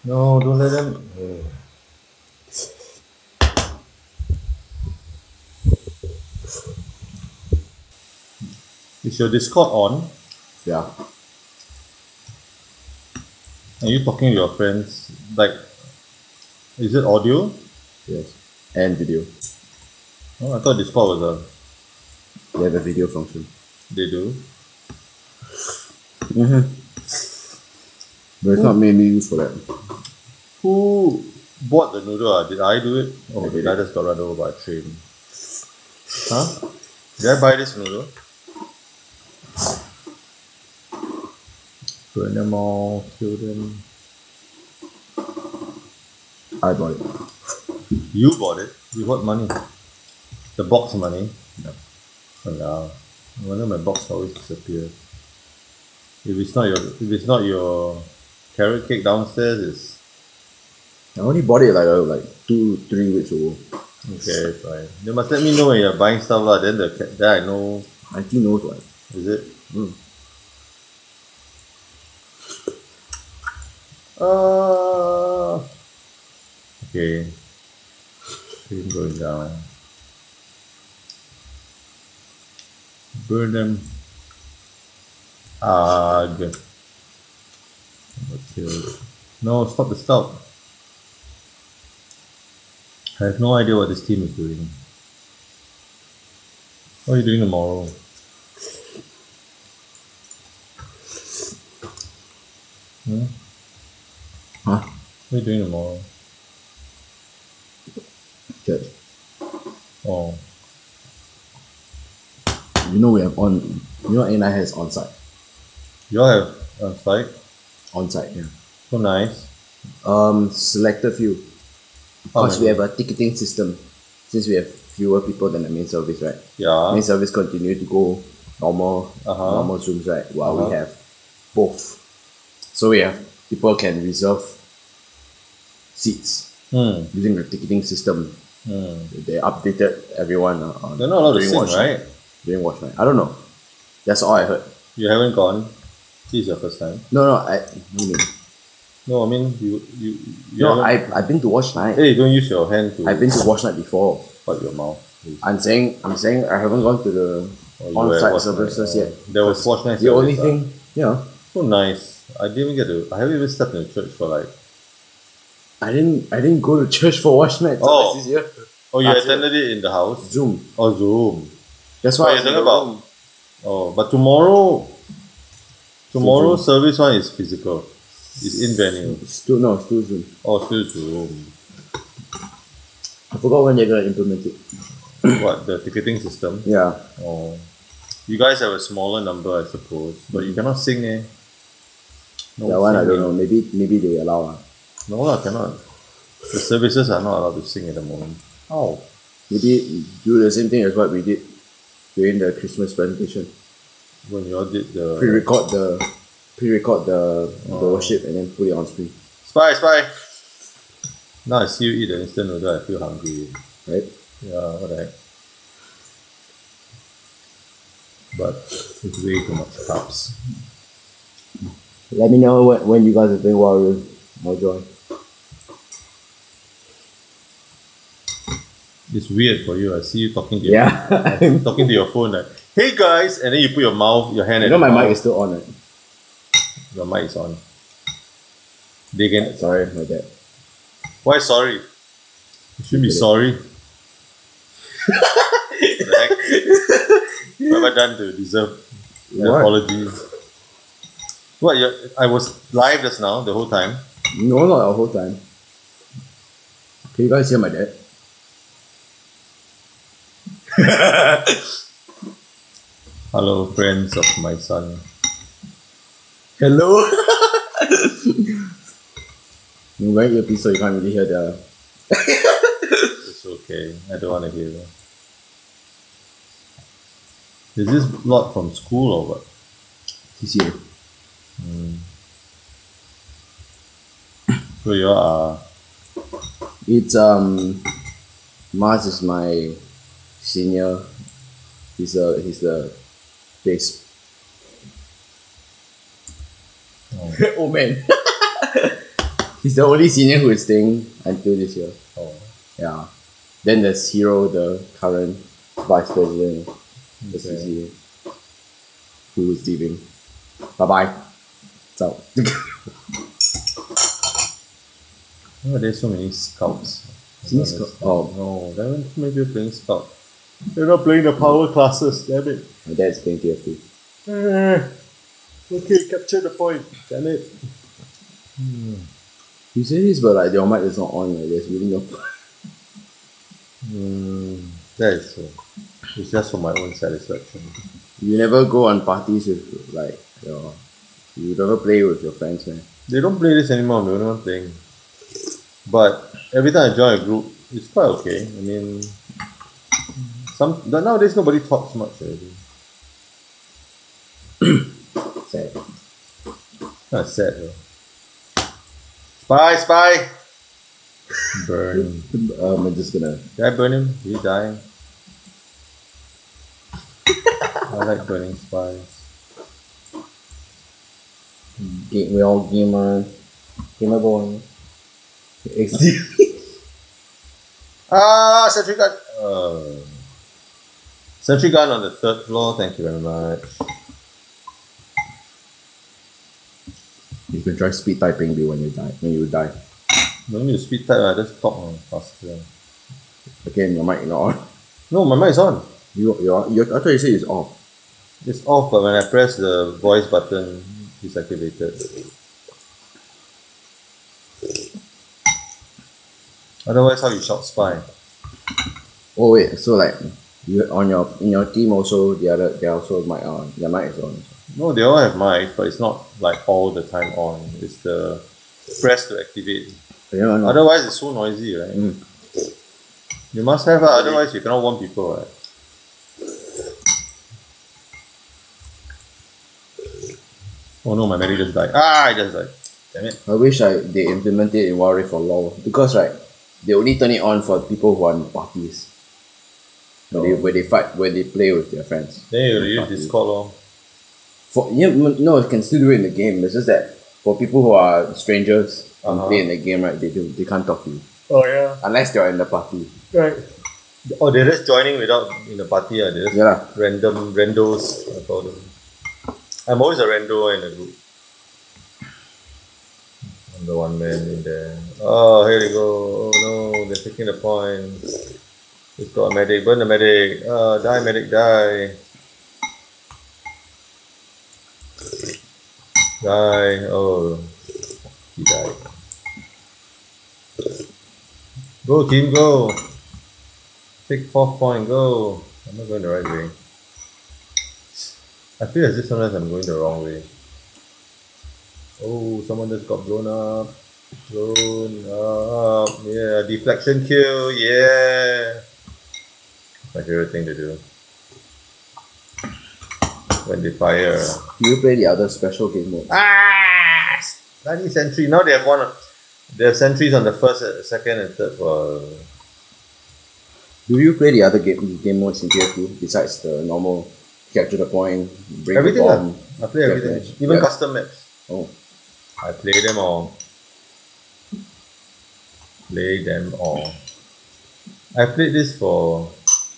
No, don't let them. Is your Discord on? Yeah. Are you talking to your friends? Like, is it audio? Yes. And video. Oh, I thought Discord was on. They have a video function. They do. But it's not mainly used for that. Who bought the noodle? Did I do it? Oh, I did I it. just got run over by a train. Huh? Did I buy this noodle? Burn them all, kill them. I bought it. You bought it? With what money? The box money? Yeah. Oh, yeah. I wonder my box always disappears. If it's not your carrot cake downstairs, it's I only bought it like 2-3 weeks ago. okay, fine. You must let me know when you're buying stuff lah. Then then I know. Auntie knows what. Is it? Mm. Okay. Stream going down. Burn them. Good. No, stop the scout. I have no idea what this team is doing. What are you doing tomorrow? Huh? What are you doing tomorrow? Church. Oh, You know A9 has on-site. you all have on site? On-site, yeah. So nice. Selected few. How Because we many? have a ticketing system. Since we have fewer people than the main service, right? Yeah. Main service continue to go normal Zooms, right? While we have both. So we have people can reserve seats using the ticketing system. They updated everyone on They're not allowed to during sing, watch night. right? During watch night. I don't know. That's all I heard. You haven't gone. This is your first time. No, what do you mean? No, I mean you No, haven't. I've been to watch night. Hey, don't use your hand to I've been to watch night before. wipe your mouth. Please. I'm saying I haven't gone to the Oh, you were at on-site watch services night. yet. There was watch night. The only service, thing, you know, so nice. I didn't even get to. I haven't even stepped in the church for like. I didn't go to church for watch night Oh. this year. Oh, you Last attended it in the house. Zoom. Oh, Zoom. That's What why you're talking about? Oh, but tomorrow service one is physical. It's in venue. Still Zoom. Oh, still Zoom. I forgot when they're gonna implement it. What, the ticketing system? Yeah. Oh, you guys have a smaller number, I suppose, but you cannot sing, eh? No That one I don't singing. know. Maybe they allow. No lah, cannot. The services are not allowed to sing at the moment. Oh, Maybe do the same thing as what we did during the Christmas presentation. when you all did the Pre-record the worship and then put it on screen. spy. Now I see you eat the instant noodle, I feel hungry. Right? Yeah, what the heck? But it's way too much carbs. Let me know when you guys are doing Warrior. I'll join. It's weird for you. I see you talking to talking to your phone like, "Hey guys," and then you put your hand. You know my mic is still on, right? Your mic is on. They can. Sorry, my bad. Why sorry? You should be sorry. The heck? What have I done to deserve an What? apology? What? I was live just now the whole time. No, not the whole time. Can you guys hear my dad? Hello, friends of my son. Hello. You're wearing earpiece, so you can't really hear the. It's okay. I don't want to hear that. Is this lot from school or what? TCA. So you are. It's Mars is my senior. He's the bass. Oh man. He's the only senior who is staying until this year. Oh. Yeah. Then there's Hero, the current vice president of the CCA, who is leaving. Bye bye. So. Oh, there's so many scouts. Oh. No, there aren't too many people playing scout. They're not playing the power classes, damn it. My dad's playing TF2. Okay, capture the point. Damn it. You say this, but like your mic is not on. Like, there's really no. That is so. It's just for my own satisfaction. You never go on parties with like your. You never play with your friends, man. They don't play this anymore. I'm the only one playing. But every time I join a group, it's quite okay. I mean, nowadays nobody talks much already. Sad. Kind of sad though. Spy! Burn. I'm just gonna. Did I burn him? Did he die? I like burning spies. We all gamer boy. XD. Sentry gun! Sentry gun on the 3rd floor, thank you very much. You can try speed typing when you die. No need to speed type, I just talk faster. Again, your mic not on. No, my mic is on. I thought you said it's off. It's off, but when I press the voice button, it's activated. Otherwise, how you shout spy? Oh wait, so like you in your team also they also mic on. Their mic is on. No, they all have mics, but it's not like all the time on. It's the press to activate. Yeah, no. Otherwise, it's so noisy, right? You must have, otherwise you cannot warn people, right? Oh no, my medic just died. I just died. Damn it. I wish they implement it in Wild Rift for LoL because they only turn it on for people who are in parties. Where they play with their friends. Then you use Discord lor. No, you can still do it in the game. It's just that for people who are strangers and play in the game, right? They can't talk to you. Oh yeah. Unless they're in the party. Right. Oh, they're just joining without in the party. They're just random randos. I call them. I'm always a rando in the group. I'm the one man in there. Oh, here we go. Oh no, they're taking the point. It's got a medic. Burn the medic. Die, medic, die. Die. Oh, he died. Go, team, go. Take 4th point, go. I'm not going the right way. I feel as if sometimes I'm going the wrong way. Oh, someone just got blown up. Yeah, deflection kill, yeah. My favorite thing to do. When they fire. Do you play the other special game mode? Bloody sentry. Now they have they have sentries on the 1st, 2nd and 3rd for... Do you play the other game modes in TF2 besides the normal capture the point, break everything the bomb? I play everything. Even custom maps. Oh. I play them all. I played this for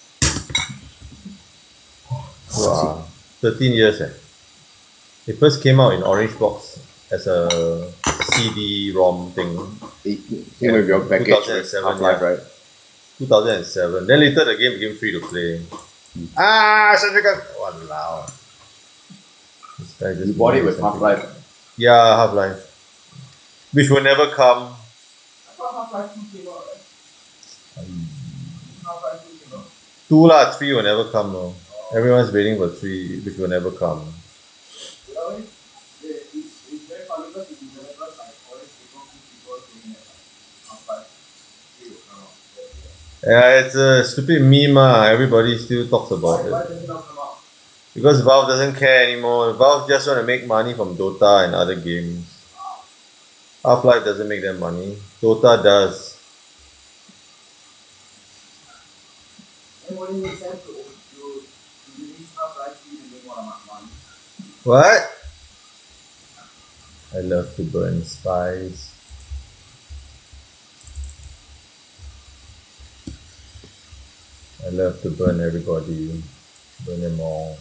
13 years. It first came out in Orange Box as a CD-ROM thing. Came with your package with Half-Life, right? 2007. Then later the game became free to play. Sentry gun! Walao. This guy just you bought it with Half-Life? Yeah, Half-Life. Which will never come. I thought Half-Life 2 came out, right? Half-Life 2 came out. 2 lah, 3 will never come though. Everyone's waiting for 3, which will never come. Really? It's very funny because the developers always people saying that Half-Life 3 will come out. Yeah, it's a stupid meme. Everybody still talks about it. Why does it not come out? Because Valve doesn't care anymore. Valve just want to make money from Dota and other games. Half-Life doesn't make them money. Dota does. And what do you make sense to release Half-Life 3 and make more money? What? I love to burn spies. I love to burn everybody. Burn them all.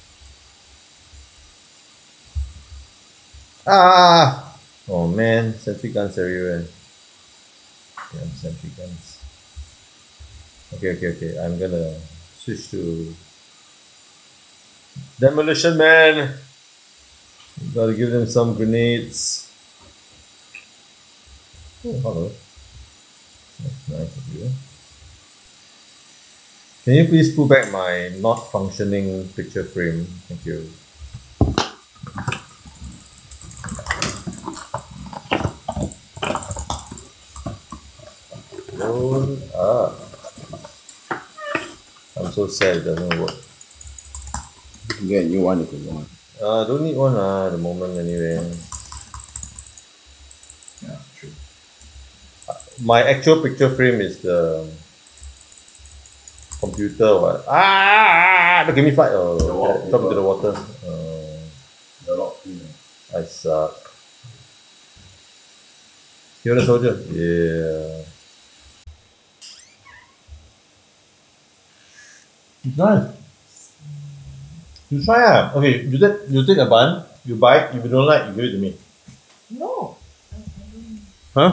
Ah! Oh man, sentry guns everywhere. Damn sentry guns. Okay. I'm gonna switch to Demolition Man. Gotta give them some grenades. Oh, hello. That's nice of you. Can you please pull back my not functioning picture frame? Thank you. Roll up. I'm so sad it doesn't work. You can get a new one if you want. Don't need one at the moment anyway. Yeah, true. My actual picture frame is the computer. What? Look at me fly. Oh, drop into the water. The lock screen. I suck. You're a soldier? Yeah. It's nice. You try ah. Okay, you take a bun, you bite, if you don't like, you give it to me. No. Huh?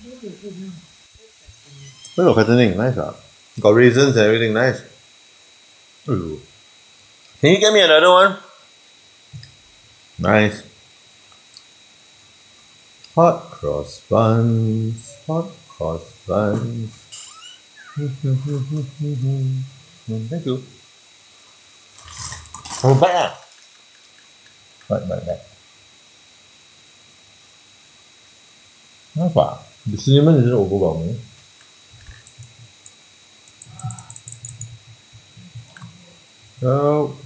Look at fattening, nice ah. Got raisins and everything, nice. Ooh. Can you get me another one? Nice. Hot cross buns, hot cross buns. Thank you. Oh, back ah. Back. Kenapa? The cinnamon isn't overwhelming. Oh,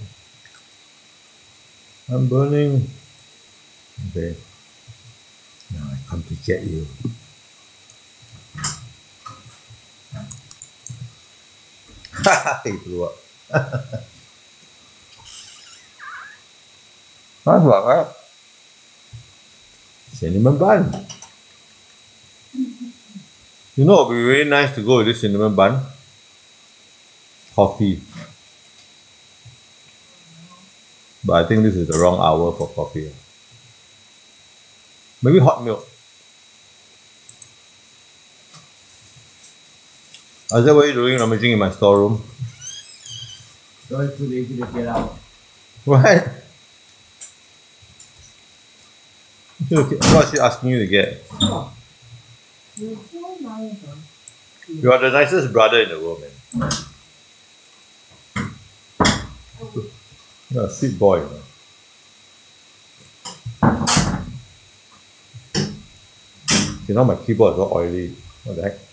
I'm burning. Okay. Now I come to get you. He blew up. Nice one, right? Cinnamon bun. You know what would be really nice to go with this cinnamon bun? Coffee. But I think this is the wrong hour for coffee. Maybe hot milk. Is that what you're doing, rummaging in my storeroom? So it's too lazy to get out. What? What's she asking you to get? Oh. You're so nice, huh? You are the nicest brother in the world, man. You're a sweet boy, man. Okay, now my keyboard is all oily. What the heck?